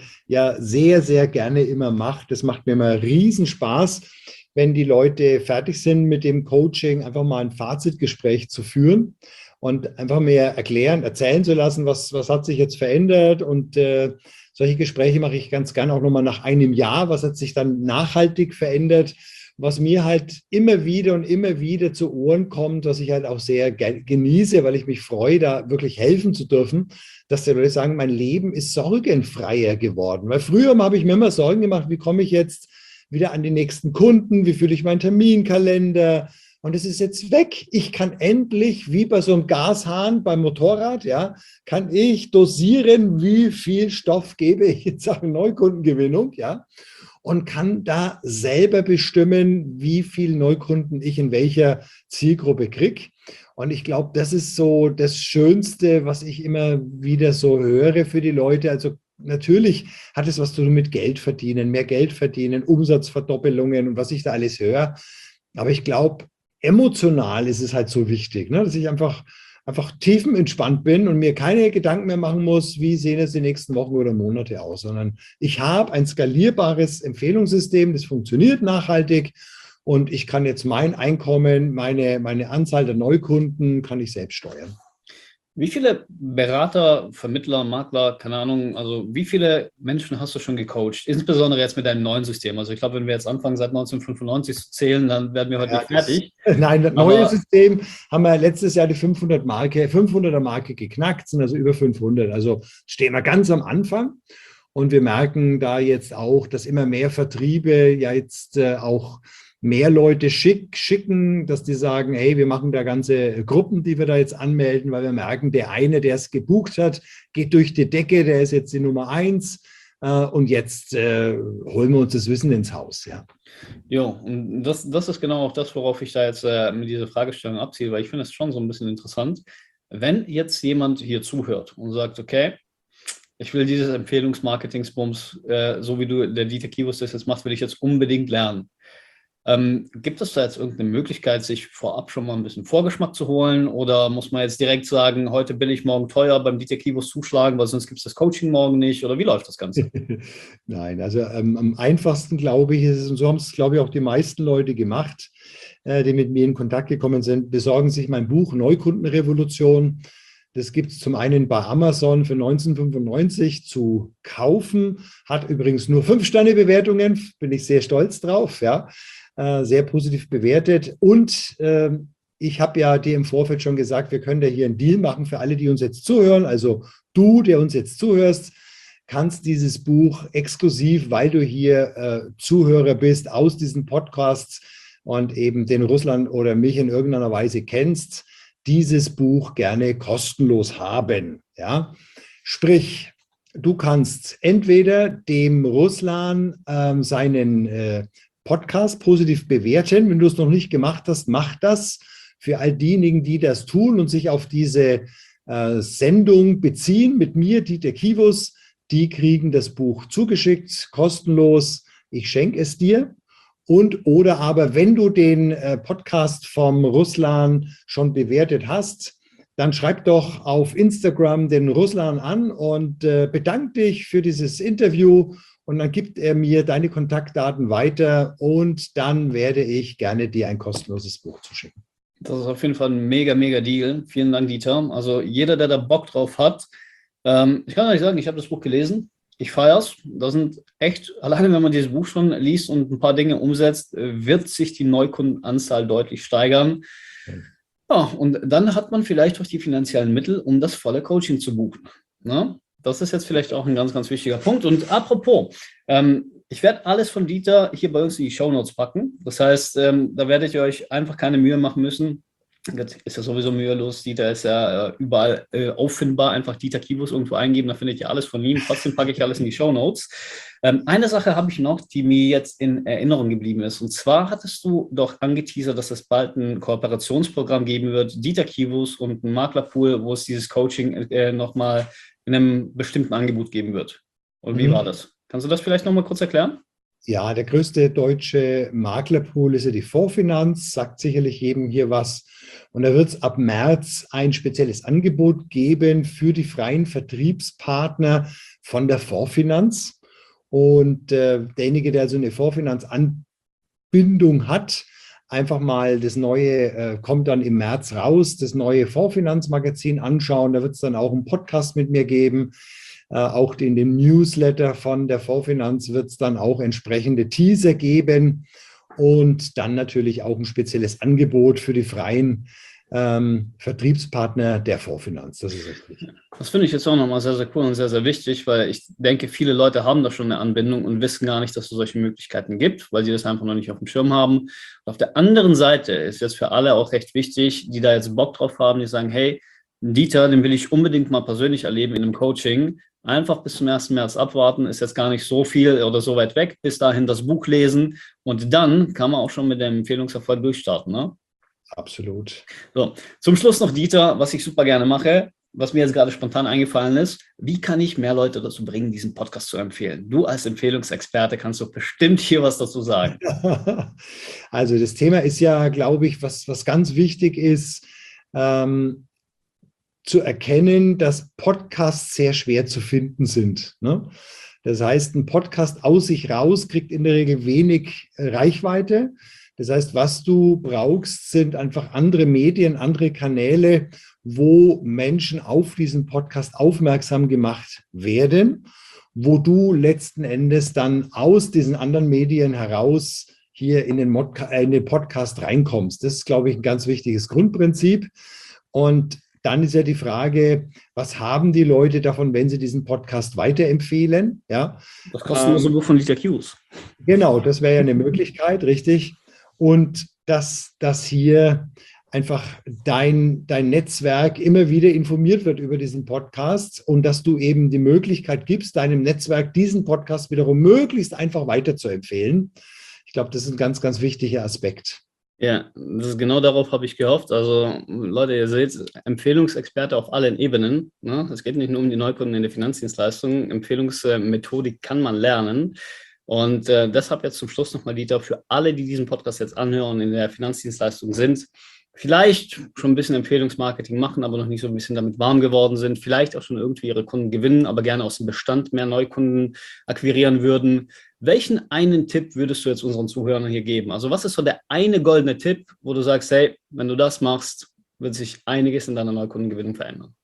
ja sehr, sehr gerne immer mache, das macht mir immer riesen Spaß, wenn die Leute fertig sind mit dem Coaching, einfach mal ein Fazitgespräch zu führen und einfach mehr erzählen zu lassen, was hat sich jetzt verändert. Und solche Gespräche mache ich ganz gern auch nochmal nach einem Jahr, was hat sich dann nachhaltig verändert, was mir halt immer wieder zu Ohren kommt, was ich halt auch sehr genieße, weil ich mich freue, da wirklich helfen zu dürfen, dass die Leute sagen, mein Leben ist sorgenfreier geworden. Weil früher habe ich mir immer Sorgen gemacht, wie komme ich jetzt wieder an den nächsten Kunden, wie fülle ich meinen Terminkalender. Und es ist jetzt weg. Ich kann endlich, wie bei so einem Gashahn beim Motorrad, ja, kann ich dosieren, wie viel Stoff gebe ich in Sachen Neukundengewinnung, ja, und kann da selber bestimmen, wie viel Neukunden ich in welcher Zielgruppe kriege. Und ich glaube, das ist so das Schönste, was ich immer wieder so höre für die Leute. Also natürlich hat es was zu tun mit Geld verdienen, mehr Geld verdienen, Umsatzverdoppelungen und was ich da alles höre. Aber ich glaube, emotional ist es halt so wichtig, ne, dass ich einfach tiefenentspannt bin und mir keine Gedanken mehr machen muss, wie sehen es die nächsten Wochen oder Monate aus, sondern ich habe ein skalierbares Empfehlungssystem, das funktioniert nachhaltig und ich kann jetzt mein Einkommen, meine Anzahl der Neukunden kann ich selbst steuern. Wie viele Berater, Vermittler, Makler, keine Ahnung, also wie viele Menschen hast du schon gecoacht? Insbesondere jetzt mit deinem neuen System. Also ich glaube, wenn wir jetzt anfangen, seit 1995 zu zählen, dann werden wir heute nicht fertig. Nein, das neue System haben wir letztes Jahr die 500er Marke geknackt, sind also über 500. Also stehen wir ganz am Anfang. Und wir merken da jetzt auch, dass immer mehr Vertriebe ja jetzt auch mehr Leute schicken, dass die sagen, hey, wir machen da ganze Gruppen, die wir da jetzt anmelden, weil wir merken, der eine, der es gebucht hat, geht durch die Decke, der ist jetzt die Nummer 1 und jetzt holen wir uns das Wissen ins Haus. Ja, jo, und das ist genau auch das, worauf ich da jetzt mit dieser Fragestellung abziele, weil ich finde es schon so ein bisschen interessant. Wenn jetzt jemand hier zuhört und sagt, okay, ich will dieses Empfehlungsmarketingsbums, so wie der Dieter Kivus das jetzt macht, will ich jetzt unbedingt lernen. Gibt es da jetzt irgendeine Möglichkeit, sich vorab schon mal ein bisschen Vorgeschmack zu holen oder muss man jetzt direkt sagen, heute billig, morgen teuer, beim Dieter Kivus zuschlagen, weil sonst gibt es das Coaching morgen nicht oder wie läuft das Ganze? Nein, also am einfachsten, glaube ich, ist es, und so haben es, glaube ich, auch die meisten Leute gemacht, die mit mir in Kontakt gekommen sind, besorgen sich mein Buch Neukundenrevolution. Das gibt es zum einen bei Amazon für 19,95 zu kaufen, hat übrigens nur 5-Sterne-Bewertungen, bin ich sehr stolz drauf, ja. Sehr positiv bewertet. Und ich habe ja dir im Vorfeld schon gesagt, wir können da hier einen Deal machen für alle, die uns jetzt zuhören. Also du, der uns jetzt zuhörst, kannst dieses Buch exklusiv, weil du hier Zuhörer bist aus diesen Podcasts und eben den Ruslan oder mich in irgendeiner Weise kennst, dieses Buch gerne kostenlos haben. Ja? Sprich, du kannst entweder dem Ruslan seinen Podcast positiv bewerten. Wenn du es noch nicht gemacht hast, mach das. Für all diejenigen, die das tun und sich auf diese Sendung beziehen mit mir, Dieter Kivus, die kriegen das Buch zugeschickt, kostenlos. Ich schenke es dir. Und oder aber, wenn du den Podcast vom Ruslan schon bewertet hast, dann schreib doch auf Instagram den Ruslan an und bedank dich für dieses Interview. Und dann gibt er mir deine Kontaktdaten weiter und dann werde ich gerne dir ein kostenloses Buch zuschicken. Das ist auf jeden Fall ein mega, mega Deal. Vielen Dank, Dieter. Also jeder, der da Bock drauf hat, ich kann euch sagen, ich habe das Buch gelesen. Ich feiere es. Da sind echt, alleine wenn man dieses Buch schon liest und ein paar Dinge umsetzt, wird sich die Neukundenanzahl deutlich steigern. Ja, und dann hat man vielleicht auch die finanziellen Mittel, um das volle Coaching zu buchen. Ne? Das ist jetzt vielleicht auch ein ganz, ganz wichtiger Punkt. Und apropos, ich werde alles von Dieter hier bei uns in die Shownotes packen. Das heißt, da werdet ihr euch einfach keine Mühe machen müssen. Das ist ja sowieso mühelos. Dieter ist ja überall auffindbar. Einfach Dieter Kivus irgendwo eingeben, da findet ihr alles von ihm. Trotzdem packe ich alles in die Shownotes. Eine Sache habe ich noch, die mir jetzt in Erinnerung geblieben ist. Und zwar hattest du doch angeteasert, dass es bald ein Kooperationsprogramm geben wird. Dieter Kivus und ein Maklerpool, wo es dieses Coaching nochmal in einem bestimmten Angebot geben wird. Und wie war das? Kannst du das vielleicht nochmal kurz erklären? Ja, der größte deutsche Maklerpool ist ja die Fondsfinanz, sagt sicherlich jedem hier was. Und da wird es ab März ein spezielles Angebot geben für die freien Vertriebspartner von der Fondsfinanz. Und derjenige, der also eine Fondsfinanzanbindung hat, einfach mal das neue, kommt dann im März raus, das neue Fondsfinanzmagazin anschauen. Da wird es dann auch einen Podcast mit mir geben. Auch in dem Newsletter von der Fondsfinanz wird es dann auch entsprechende Teaser geben und dann natürlich auch ein spezielles Angebot für die freien Vertriebspartner der Fondsfinanz. Das ist richtig. Das finde ich jetzt auch nochmal sehr, sehr cool und sehr, sehr wichtig, weil ich denke, viele Leute haben da schon eine Anbindung und wissen gar nicht, dass es solche Möglichkeiten gibt, weil sie das einfach noch nicht auf dem Schirm haben. Und auf der anderen Seite ist jetzt für alle auch recht wichtig, die da jetzt Bock drauf haben, die sagen, hey, Dieter, den will ich unbedingt mal persönlich erleben in einem Coaching. Einfach bis zum 1. März abwarten, ist jetzt gar nicht so viel oder so weit weg. Bis dahin das Buch lesen und dann kann man auch schon mit dem Empfehlungserfolg durchstarten, ne? Absolut. So, zum Schluss noch, Dieter, was ich super gerne mache, was mir jetzt gerade spontan eingefallen ist, wie kann ich mehr Leute dazu bringen, diesen Podcast zu empfehlen? Du als Empfehlungsexperte kannst doch bestimmt hier was dazu sagen. Also das Thema ist ja, glaube ich, was ganz wichtig ist, zu erkennen, dass Podcasts sehr schwer zu finden sind, ne? Das heißt, ein Podcast aus sich raus kriegt in der Regel wenig Reichweite. Das heißt, was du brauchst, sind einfach andere Medien, andere Kanäle, wo Menschen auf diesen Podcast aufmerksam gemacht werden, wo du letzten Endes dann aus diesen anderen Medien heraus hier in den Podcast reinkommst. Das ist, glaube ich, ein ganz wichtiges Grundprinzip. Und dann ist ja die Frage, was haben die Leute davon, wenn sie diesen Podcast weiterempfehlen? Ja, das kostenlose Buch von Dieter Hughes. Genau, das wäre ja eine Möglichkeit, richtig. Und dass hier einfach dein Netzwerk immer wieder informiert wird über diesen Podcast und dass du eben die Möglichkeit gibst, deinem Netzwerk diesen Podcast wiederum möglichst einfach weiterzuempfehlen. Ich glaube, das ist ein ganz, ganz wichtiger Aspekt. Ja, das ist genau darauf habe ich gehofft. Also Leute, ihr seht, Empfehlungsexperte auf allen Ebenen, ne? Es geht nicht nur um die Neukunden in der Finanzdienstleistung. Empfehlungsmethodik kann man lernen. Und deshalb jetzt zum Schluss nochmal, Dieter, für alle, die diesen Podcast jetzt anhören und in der Finanzdienstleistung sind, vielleicht schon ein bisschen Empfehlungsmarketing machen, aber noch nicht so ein bisschen damit warm geworden sind, vielleicht auch schon irgendwie ihre Kunden gewinnen, aber gerne aus dem Bestand mehr Neukunden akquirieren würden. Welchen einen Tipp würdest du jetzt unseren Zuhörern hier geben? Also was ist so der eine goldene Tipp, wo du sagst, hey, wenn du das machst, wird sich einiges in deiner Neukundengewinnung verändern?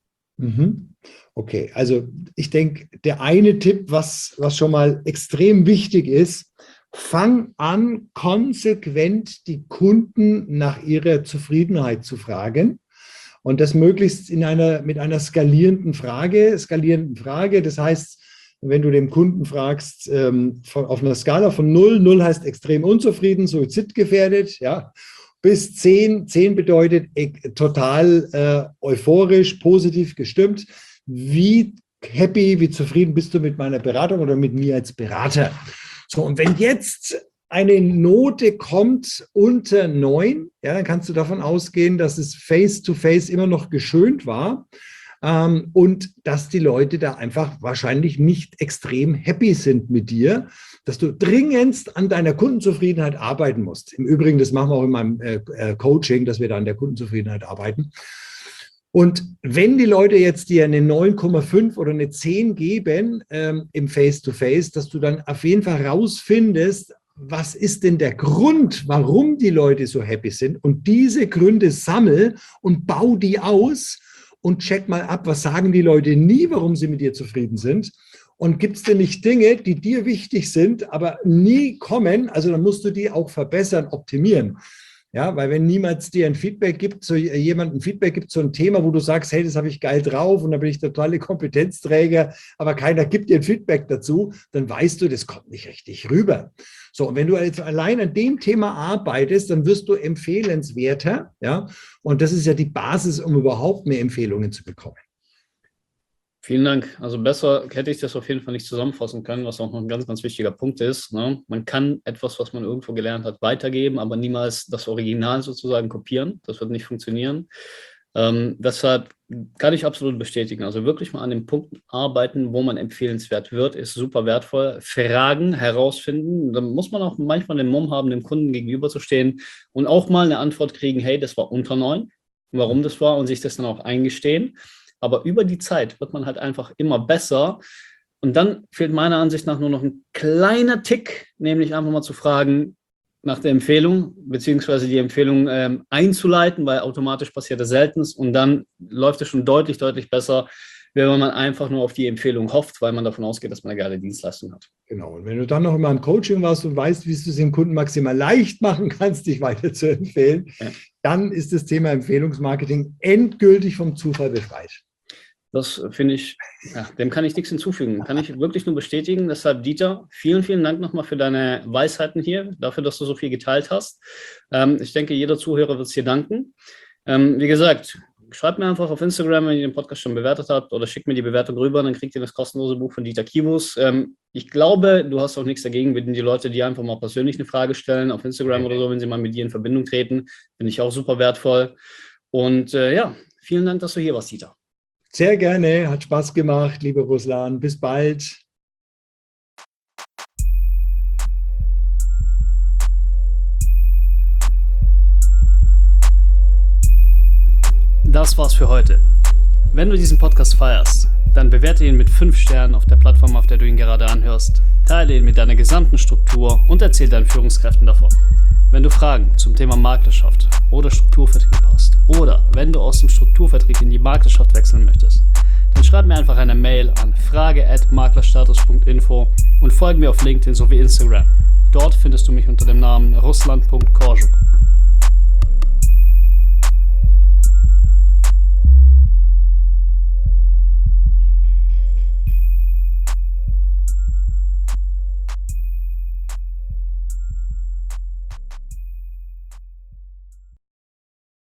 Okay, also ich denke, der eine Tipp, was schon mal extrem wichtig ist, fang an, konsequent die Kunden nach ihrer Zufriedenheit zu fragen und das möglichst mit einer skalierenden Frage. Das heißt, wenn du dem Kunden fragst, auf einer Skala von 0 heißt extrem unzufrieden, suizidgefährdet, ja, bis 10 bedeutet total euphorisch, positiv gestimmt. Wie happy, wie zufrieden bist du mit meiner Beratung oder mit mir als Berater? So, und wenn jetzt eine Note kommt unter 9, ja, dann kannst du davon ausgehen, dass es face-to-face immer noch geschönt war und dass die Leute da einfach wahrscheinlich nicht extrem happy sind mit dir, dass du dringendst an deiner Kundenzufriedenheit arbeiten musst. Im Übrigen, das machen wir auch in meinem Coaching, dass wir da an der Kundenzufriedenheit arbeiten. Und wenn die Leute jetzt dir eine 9,5 oder eine 10 geben im Face-to-Face, dass du dann auf jeden Fall rausfindest, was ist denn der Grund, warum die Leute so happy sind und diese Gründe sammel und bau die aus und check mal ab, was sagen die Leute nie, warum sie mit dir zufrieden sind. Und gibt es denn nicht Dinge, die dir wichtig sind, aber nie kommen, also dann musst du die auch verbessern, optimieren. Ja, weil wenn niemand dir ein Feedback gibt, so jemand ein Feedback gibt zu einem Thema, wo du sagst, hey, das habe ich geil drauf und da bin ich der tolle Kompetenzträger, aber keiner gibt dir ein Feedback dazu, dann weißt du, das kommt nicht richtig rüber. So, und wenn du jetzt allein an dem Thema arbeitest, dann wirst du empfehlenswerter, ja, und das ist ja die Basis, um überhaupt mehr Empfehlungen zu bekommen. Vielen Dank. Also besser hätte ich das auf jeden Fall nicht zusammenfassen können, was auch noch ein ganz, ganz wichtiger Punkt ist, ne? Man kann etwas, was man irgendwo gelernt hat, weitergeben, aber niemals das Original sozusagen kopieren. Das wird nicht funktionieren. Deshalb kann ich absolut bestätigen. Also wirklich mal an dem Punkt arbeiten, wo man empfehlenswert wird, ist super wertvoll. Fragen herausfinden. Da muss man auch manchmal den Mumm haben, dem Kunden gegenüberzustehen und auch mal eine Antwort kriegen, hey, das war unter 9, warum das war und sich das dann auch eingestehen. Aber über die Zeit wird man halt einfach immer besser. Und dann fehlt meiner Ansicht nach nur noch ein kleiner Tick, nämlich einfach mal zu fragen nach der Empfehlung, beziehungsweise die Empfehlung einzuleiten, weil automatisch passiert das seltenst. Und dann läuft es schon deutlich, deutlich besser, wenn man einfach nur auf die Empfehlung hofft, weil man davon ausgeht, dass man eine geile Dienstleistung hat. Genau. Und wenn du dann noch in meinem Coaching warst und weißt, wie du es dem Kunden maximal leicht machen kannst, dich weiter zu empfehlen, ja, dann ist das Thema Empfehlungsmarketing endgültig vom Zufall befreit. Das finde ich, dem kann ich nichts hinzufügen. Kann ich wirklich nur bestätigen. Deshalb, Dieter, vielen, vielen Dank nochmal für deine Weisheiten hier, dafür, dass du so viel geteilt hast. Ich denke, jeder Zuhörer wird es dir danken. Wie gesagt, schreibt mir einfach auf Instagram, wenn ihr den Podcast schon bewertet habt, oder schickt mir die Bewertung rüber, dann kriegt ihr das kostenlose Buch von Dieter Kivus. Ich glaube, du hast auch nichts dagegen, wenn die Leute dir einfach mal persönlich eine Frage stellen, auf Instagram oder so, wenn sie mal mit dir in Verbindung treten. Finde ich auch super wertvoll. Und vielen Dank, dass du hier warst, Dieter. Sehr gerne, hat Spaß gemacht, lieber Ruslan. Bis bald. Das war's für heute. Wenn du diesen Podcast feierst, dann bewerte ihn mit 5 Sternen auf der Plattform, auf der du ihn gerade anhörst. Teile ihn mit deiner gesamten Struktur und erzähl deinen Führungskräften davon. Wenn du Fragen zum Thema Maklerschaft oder Strukturvertrieb hast oder wenn du aus dem Strukturvertrieb in die Maklerschaft wechseln möchtest, dann schreib mir einfach eine Mail an frage@maklerstatus.info und folge mir auf LinkedIn sowie Instagram. Dort findest du mich unter dem Namen ruslan.korjuk.